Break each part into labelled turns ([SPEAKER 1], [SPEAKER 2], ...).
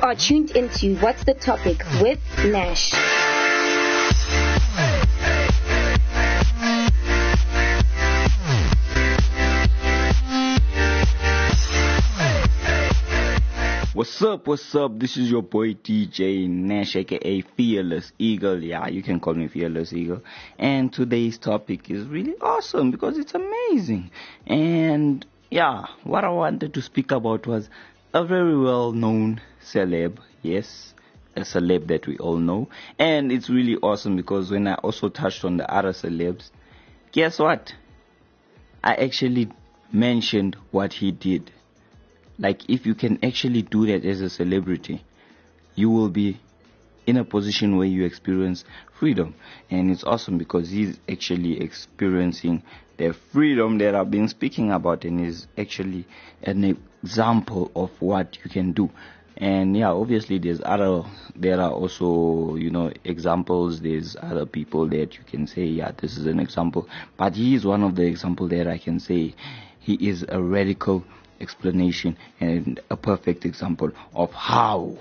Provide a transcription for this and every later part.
[SPEAKER 1] are tuned into What's the Topic with Nash.
[SPEAKER 2] What's up, what's up? This is your boy DJ Nash, aka Fearless Eagle. Yeah, you can call me Fearless Eagle. And today's topic is really awesome because it's amazing. And yeah, what I wanted to speak about was a very well-known celeb. Yes, a celeb that we all know. And it's really awesome because when I also touched on the other celebs, guess what? I actually mentioned what he did. Like, if you can actually do that as a celebrity, you will be in a position where you experience freedom. And it's awesome because he's actually experiencing the freedom that I've been speaking about, and is actually an example of what you can do. And yeah, obviously there are also, examples. There's other people that you can say, yeah, this is an example. But he is one of the examples that I can say he is a radical explanation and a perfect example of how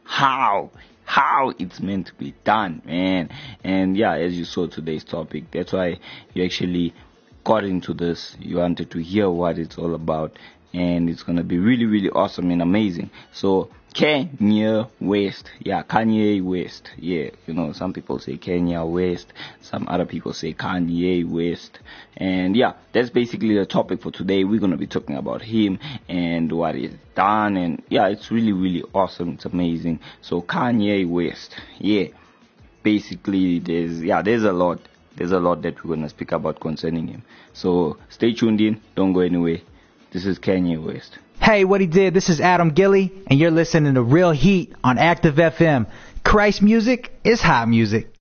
[SPEAKER 2] it's meant to be done, man. And yeah, as you saw today's topic, that's why you actually got into this. You wanted to hear what it's all about, and it's gonna be really, really awesome and amazing. So Kanye West. Yeah, Kanye West. Yeah, some people say Kanye West, some other people say Kanye West. And yeah, that's basically the topic for today. We're going to be talking about him and what he's done. And yeah, it's really, really awesome. It's amazing. So Kanye West. Yeah, basically there's a lot. There's a lot that we're going to speak about concerning him. So stay tuned in. Don't go anywhere. This is Kanye West.
[SPEAKER 3] Hey, what he did, this is Adam Gilly, and you're listening to Real Heat on Active FM. Christ music is hot music.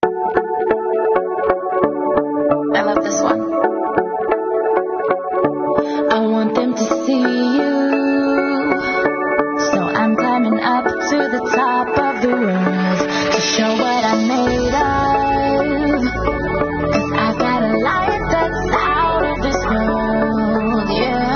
[SPEAKER 4] I love this one. I want them to see you, so I'm climbing up to the top of the world to show what I'm made of, 'cause I've got a life that's out of this world, yeah.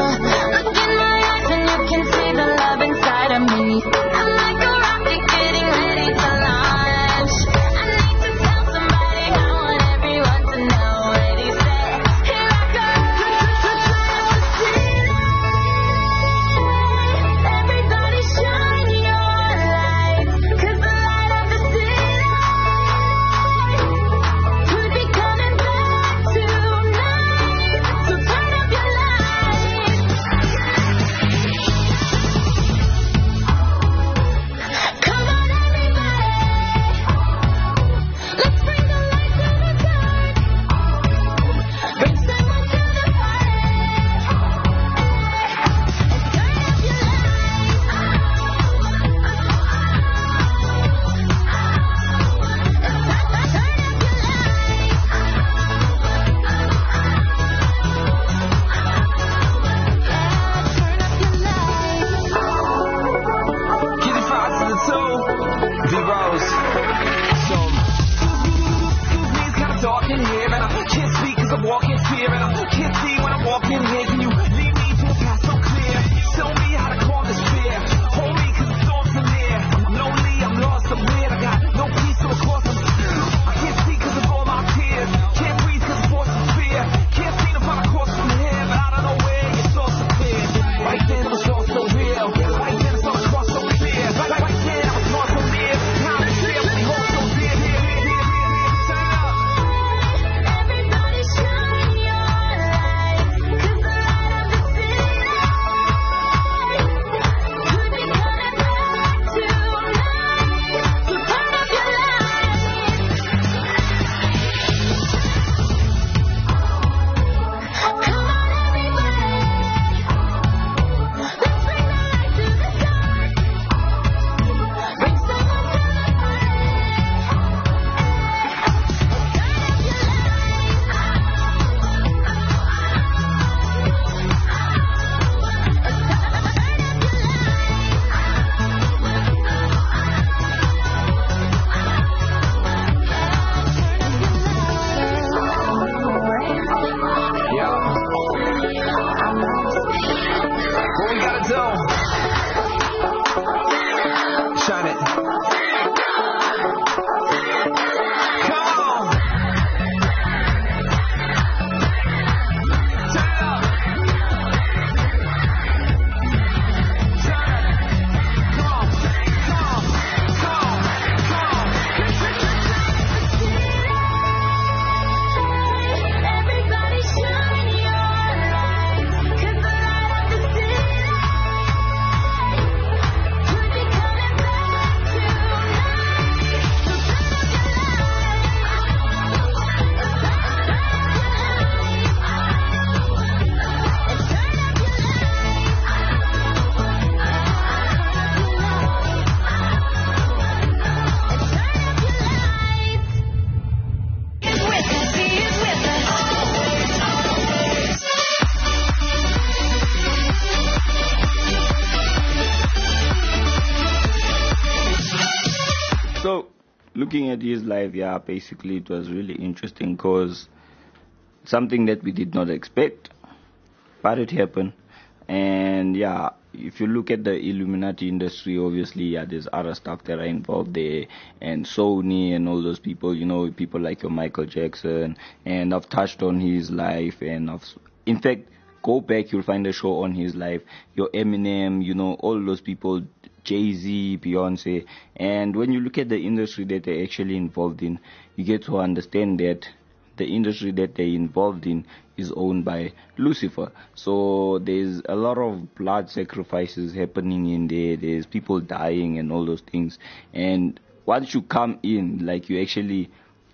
[SPEAKER 2] looking at his life, yeah, basically it was really interesting because something that we did not expect, but it happened. And yeah, if you look at the Illuminati industry, obviously, yeah, there's other stuff that are involved there, and Sony and all those people, people like your Michael Jackson, and I've touched on his life, and in fact, go back, you'll find a show on his life, your Eminem, all those people, Jay-Z, Beyonce, and when you look at the industry that they're actually involved in, you get to understand that the industry that they're involved in is owned by Lucifer. So there's a lot of blood sacrifices happening in there. There's people dying and all those things. And once you come in, like you actually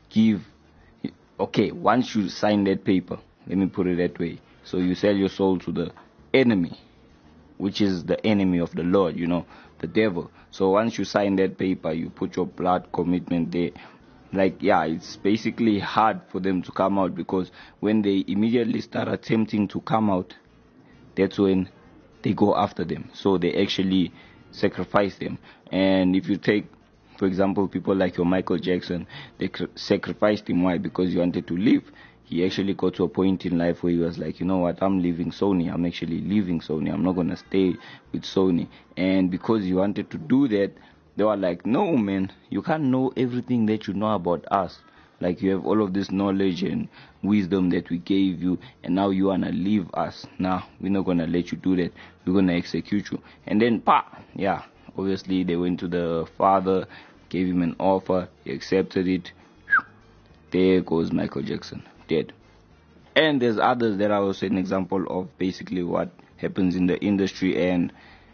[SPEAKER 2] once you sign that paper, let me put it that way. So you sell your soul to the enemy, which is the enemy of the Lord, the devil. So once you sign that paper, you put your blood commitment there. It's basically hard for them to come out, because when they immediately start attempting to come out, that's when they go after them. So they actually sacrifice them. And if you take, for example, people like your Michael Jackson, they sacrificed him. Why? Because he wanted to live. He actually got to a point in life where he was like, you know what, I'm leaving Sony. I'm actually leaving Sony. I'm not going to stay with Sony. And because he wanted to do that, they were like, no, man, you can't know everything that you know about us. Like, you have all of this knowledge and wisdom that we gave you, and now you want to leave us. Nah, we're not going to let you do that. We're going to execute you. And then, obviously they went to the father, gave him an offer, he accepted it. There goes Michael Jackson, dead. And there's others that are also an example of basically what happens in the industry. And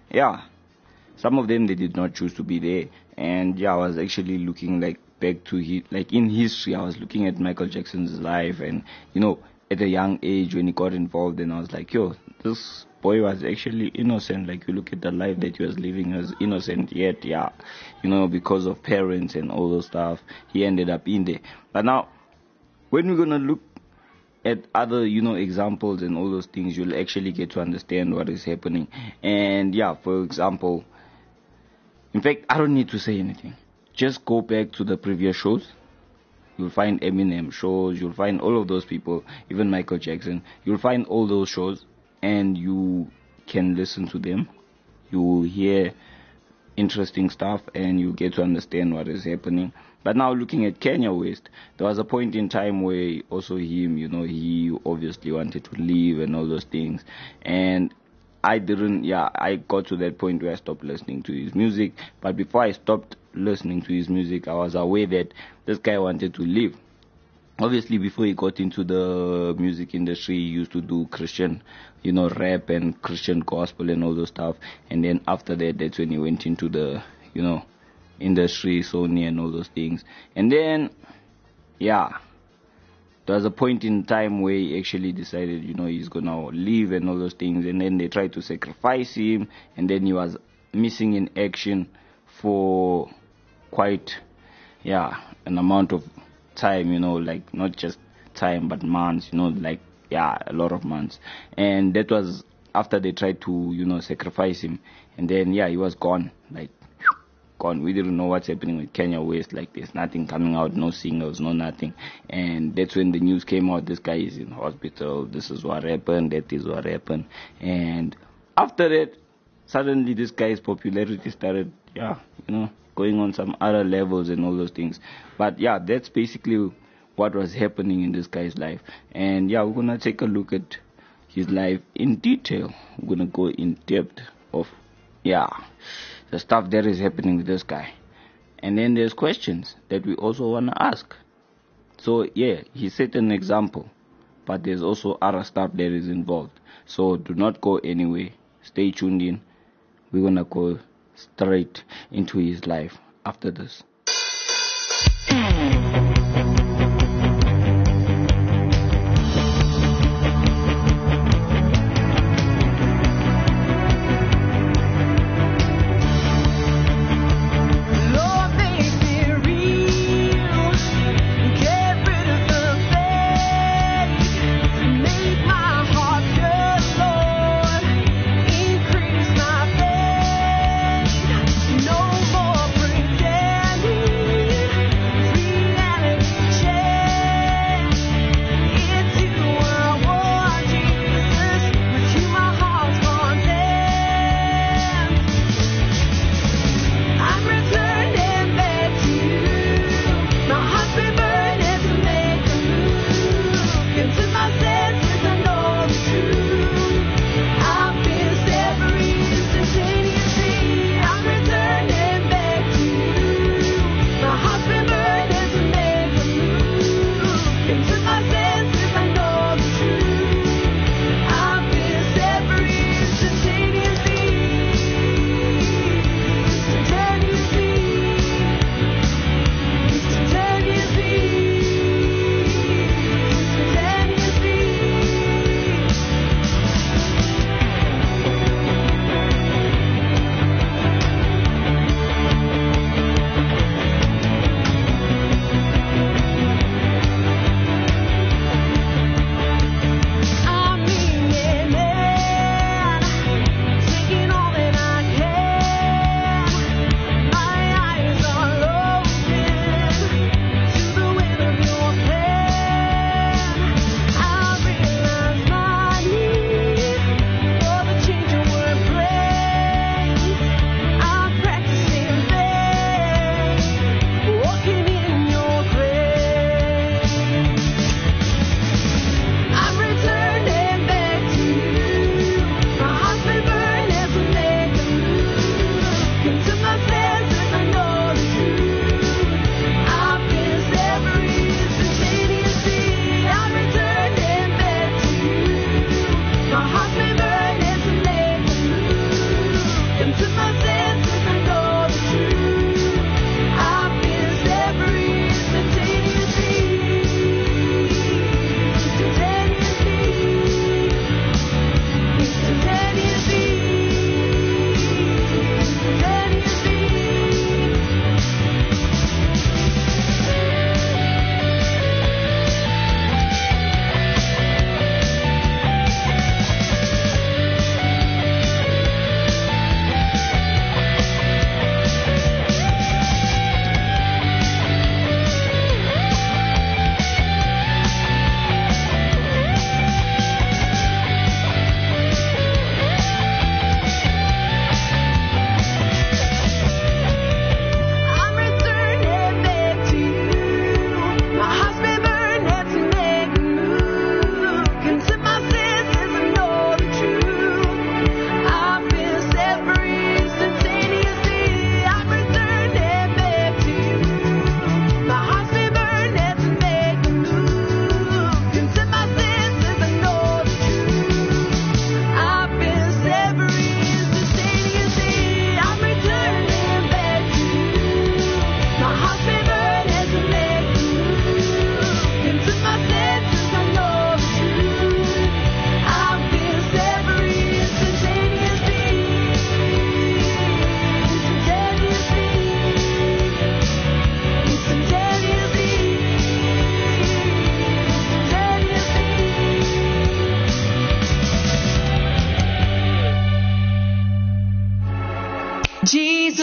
[SPEAKER 2] some of them, they did not choose to be there. And I was actually looking back to in history, I was looking at Michael Jackson's life, and at a young age when he got involved, and I was like, this boy was actually innocent. Like, you look at the life that he was living, he was innocent, yet because of parents and all those stuff, he ended up in there. But now, when we're gonna look at other, examples and all those things, you'll actually get to understand what is happening. And for example, in fact, I don't need to say anything. Just go back to the previous shows. You'll find Eminem shows. You'll find all of those people, even Michael Jackson. You'll find all those shows, and you can listen to them. You will hear interesting stuff, and you get to understand what is happening. But now, looking at Kanye West, there was a point in time where also him, he obviously wanted to leave and all those things. And I got to that point where I stopped listening to his music. But before I stopped listening to his music, I was aware that this guy wanted to leave. Obviously, before he got into the music industry, he used to do Christian, rap and Christian gospel and all those stuff. And then after that, that's when he went into the, industry, Sony and all those things. And then, there was a point in time where he actually decided, he's gonna leave and all those things. And then they tried to sacrifice him, and then he was missing in action for quite, an amount of time, not just time, but months, a lot of months. And that was after they tried to, sacrifice him. And then, he was gone, gone. We didn't know what's happening with Kanye West. There's nothing coming out, no singles, no nothing. And that's when the news came out, this guy is in hospital, this is what happened, that is what happened. And after that, suddenly this guy's popularity started, going on some other levels and all those things. But that's basically what was happening in this guy's life. And we're gonna take a look at his life in detail. We're gonna go in depth of the stuff that is happening with this guy. And then there's questions that we also want to ask. So he set an example, but there's also other stuff that is involved. So do not go anywhere. Stay tuned in. We're going to go straight into his life after this.
[SPEAKER 5] No more pretending.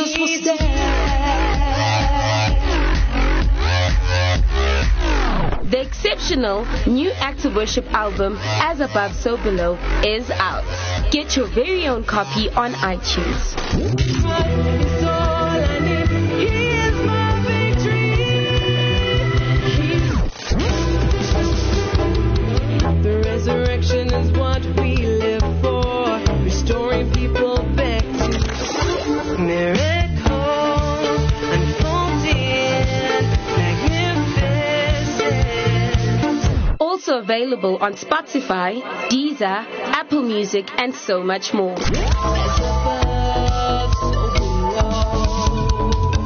[SPEAKER 5] Jesus will stand.
[SPEAKER 1] The exceptional new Act of Worship album, As Above, So Below, is out. Get your very own copy on iTunes.
[SPEAKER 5] It's all I need. He is my victory. The resurrection is what we live for, restoring people back to miracles unfolding, magnificent.
[SPEAKER 1] Also available on Spotify, Deezer, Apple Music, and so much more.
[SPEAKER 5] As above, so below.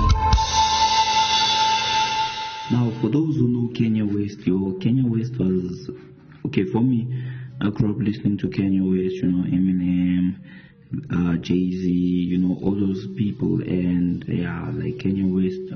[SPEAKER 2] Now, for those who know Kanye West, Kanye West was, okay, for me, I grew up listening to Kanye West, Eminem, Jay-Z, all those people, and yeah, like Kanye West,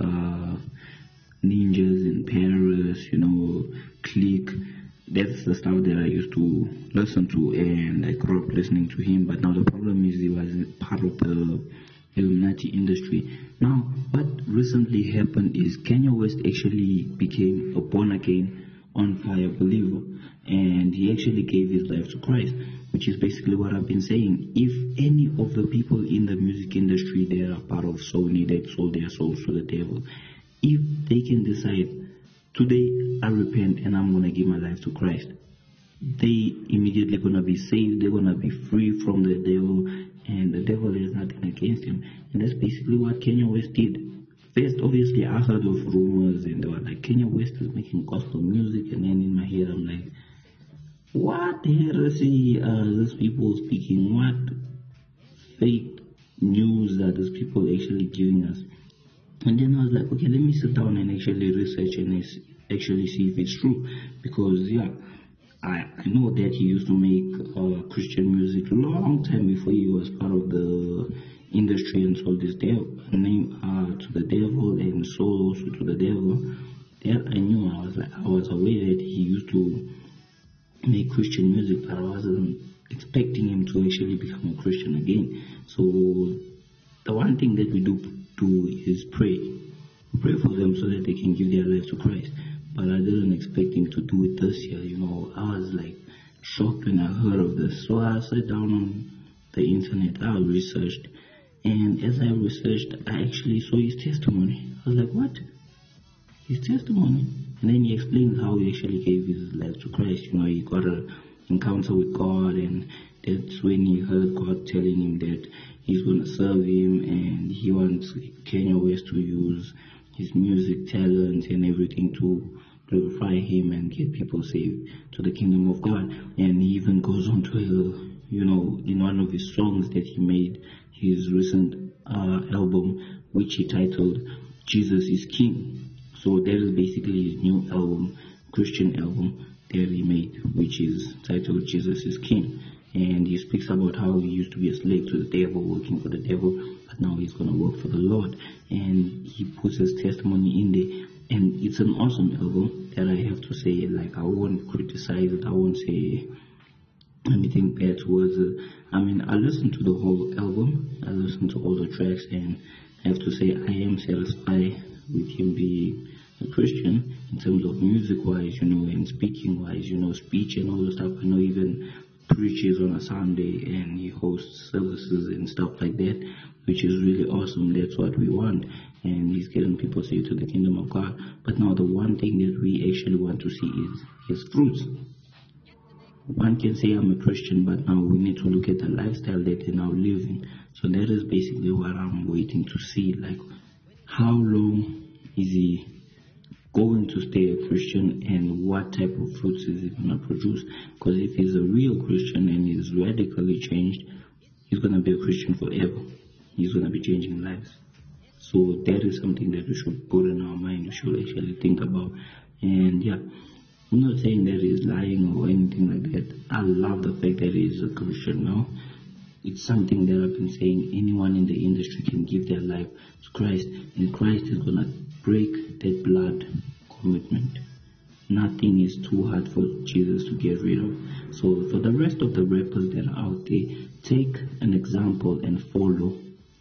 [SPEAKER 2] Ninjas in Paris, Click. That's the stuff that I used to listen to, and I grew up listening to him. But now the problem is he was part of the Illuminati industry. Now, what recently happened is Kanye West actually became a born-again, on-fire believer, and he actually gave his life to Christ, which is basically what I've been saying. If any of the people in the music industry that are part of Sony that sold their souls to the devil, if they can decide, today I repent and I'm going to give my life to Christ, they immediately going to be saved, they're going to be free from the devil, and the devil is nothing against him. And that's basically what Kanye West did. First, obviously, I heard of rumors, and they were like, Kanye West is making gospel music, and then in my head I'm like, what the heresy are these people speaking? What fake news are these people actually giving us? And then I was like, okay, let me sit down and actually research and actually see if it's true. Because, yeah, I know that he used to make Christian music long time before he was part of the industry and sold his name to the devil and sold also to the devil. That I knew. I was aware that he used to make Christian music, but I wasn't expecting him to actually become a Christian again. So the one thing that we do is pray for them so that they can give their life to Christ. But I didn't expect him to do it this year. I was like shocked when I heard of this. So I sat down on the internet, I researched, and as I researched, I actually saw his testimony. I was like, what? His testimony? And then he explains how he actually gave his life to Christ. He got an encounter with God, and that's when he heard God telling him that he's going to serve him, and he wants Kanye West to use his music talent and everything to glorify him and get people saved to the kingdom of God. And he even goes on to, in one of his songs that he made, his recent album, which he titled Jesus is King. So that is basically his new album, Christian album that he made, which is titled Jesus is King. And he speaks about how he used to be a slave to the devil, working for the devil, but now he's going to work for the Lord. And he puts his testimony in there. And it's an awesome album that I have to say. Like, I won't criticize it. I won't say anything bad towards it. I mean, I listened to the whole album. I listened to all the tracks, and I have to say I am satisfied with him being a Christian in terms of music-wise, and speaking-wise, speech and all the stuff. I know even preaches on a Sunday and he hosts services and stuff like that, which is really awesome. That's what we want, and he's getting people saved to the kingdom of God. But now the one thing that we actually want to see is his fruits. One can say I'm a Christian, but now we need to look at the lifestyle that they're now living. So that is basically what I'm waiting to see, like how long is he going to stay a Christian, and what type of fruits is he going to produce? Because if he's a real Christian and he's radically changed, he's going to be a Christian forever. He's going to be changing lives. So that is something that we should put in our mind, we should actually think about. And yeah, I'm not saying that he's lying or anything like that. I love the fact that he's a Christian now. It's something that I've been saying, anyone in the industry can give their life to Christ, and Christ is going to break that blood commitment. Nothing is too hard for Jesus to get rid of. So for the rest of the rappers that are out there, take an example and follow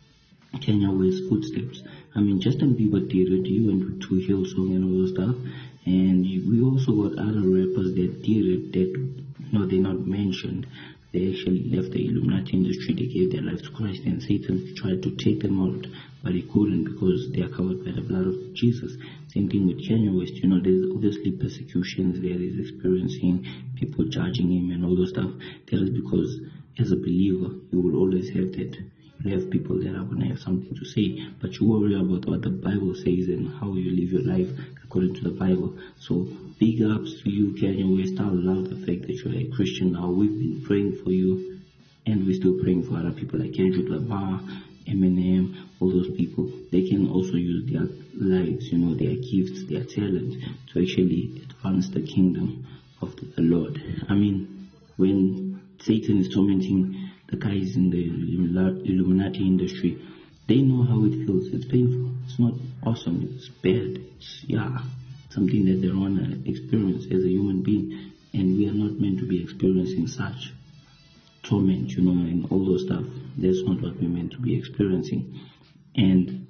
[SPEAKER 6] Kanye West's footsteps. I mean, Justin Bieber did it. He went to Hillsong and all that stuff. And we also got other rappers that did it that, they're not mentioned. They actually left the Illuminati industry. They gave their life to Christ, and Satan tried to take them out, but he couldn't because they are covered by the blood of Jesus. Same thing with Kanye West. There's obviously persecutions there. He's experiencing people judging him and all those stuff. That is because, as a believer, you will always have that. You have people that are going to have something to say, but you worry about what the Bible says and how you live your life according to the Bible. So big ups to you, Kanye West. I love the fact that you're a Christian now. We've been praying for you, and we're still praying for other people like Kendrick Lamar, Eminem, all those people. They can also use their lives, their gifts, their talents to actually advance the kingdom of the Lord. I mean, when Satan is tormenting the guys in the Illuminati industry, they know how it feels. It's painful. It's not awesome. It's bad. It's, something that they want to experience as a human being. And we are not meant to be experiencing such torment, and all those stuff. That's not what we're meant to be experiencing. And,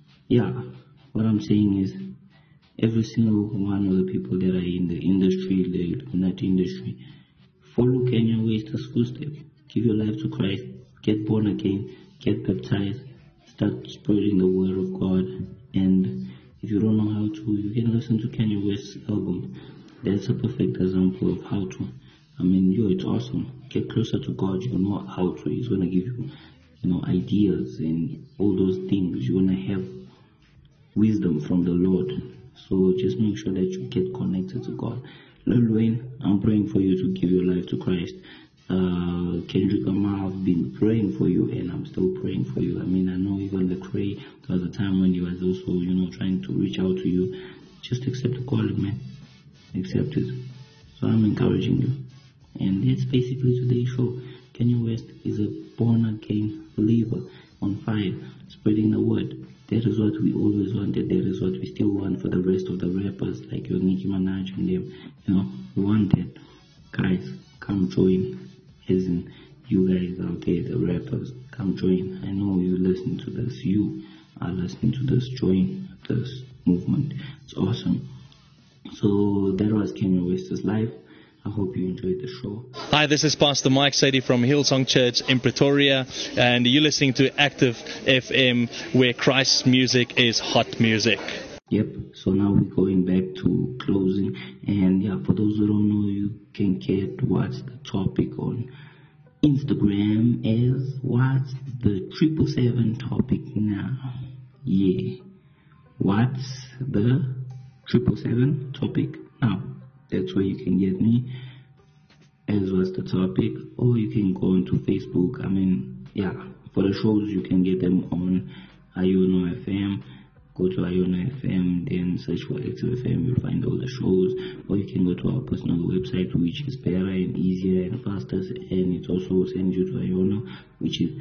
[SPEAKER 6] what I'm saying is, every single one of the people that are in the industry, the Illuminati industry, follow Kanye West's footsteps. Give your life to Christ, get born again, get baptized, start spreading the word of God. And if you don't know how to, you can listen to Kanye West's album. That's a perfect example of how to. I mean, it's awesome. Get closer to God. You know how to. He's going to give you, ideas and all those things. You're going to have wisdom from the Lord. So just make sure that you get connected to God. Lil Wayne, I'm praying for you to give your life to Christ. Kendrick Lamar, I've been praying for you, and I'm still praying for you. I mean, I know even the Cray, there was a time when he was also, trying to reach out to you. Just accept the calling, man. Accept it. So I'm encouraging you. And that's basically today's show. Kanye West is a born-again believer on fire, spreading the word. That is what we always wanted. That is what we still want for the rest of the rappers, like your Nicki Minaj and them. We want that. Guys, come join. As in, you guys out there, the rappers, come join. I know you listen to this. You are listening to this. Join this movement. It's awesome. So that was Kanye West's life. I hope you enjoyed the show.
[SPEAKER 7] Hi, this is Pastor Mike Sadie from Hillsong Church in Pretoria, and you're listening to Active FM, where Christ's music is hot music.
[SPEAKER 6] Yep, so now we're going back to closing, and for those who don't know, you can get what's the topic on Instagram as what's the 777 topic now. What's the 777 topic now? That's where you can get me as what's the topic, or you can go onto Facebook. I mean, for the shows you can get them on Iono FM. Go to Iono FM, then search for Active FM, you'll find all the shows. Or you can go to our personal website, which is better and easier and faster, and it also sends you to Iono, which is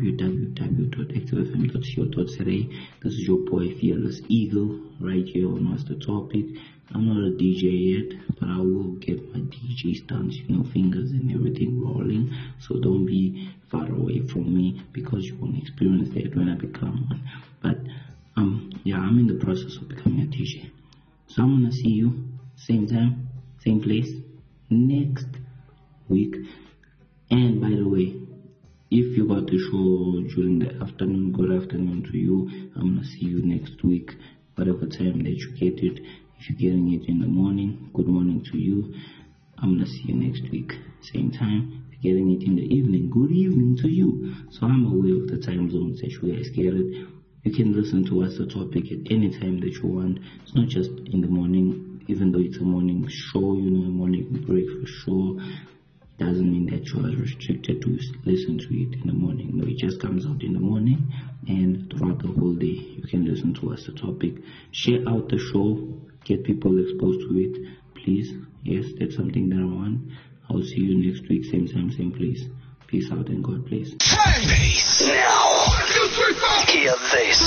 [SPEAKER 6] www.activefm.co.za. This is your boy Fearless Eagle, right here on What's the Topic. I'm not a DJ yet, but I will get my DJ stunts, fingers and everything rolling. So don't be far away from me, because you won't experience that when I become one. But I'm in the process of becoming a DJ. So I'm gonna see you same time, same place next week. And by the way, if you got the show during the afternoon, good afternoon to you. I'm gonna see you next week, whatever time that you get it. If you're getting it in the morning, good morning to you. I'm gonna see you next week, same time. If you're getting it in the evening, good evening to you. So I'm aware of the time zones that you guys get it. You can listen to What's the Topic at any time that you want. It's not just in the morning, even though it's a morning show, a morning breakfast show. Doesn't mean that you are restricted to listen to it in the morning. No, it just comes out in the morning, and throughout the whole day you can listen to What's the Topic. Share out the show, get people exposed to it, please. Yes, that's something that I want. I'll see you next week, same time, same place. Peace out and God bless.
[SPEAKER 8] Peace. Now, hear this.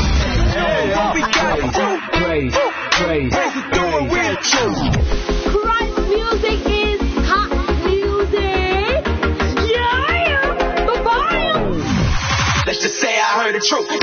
[SPEAKER 8] Praise.
[SPEAKER 1] Christ music is hot music. Yeah, bye-bye.
[SPEAKER 8] Let's just say I heard the truth.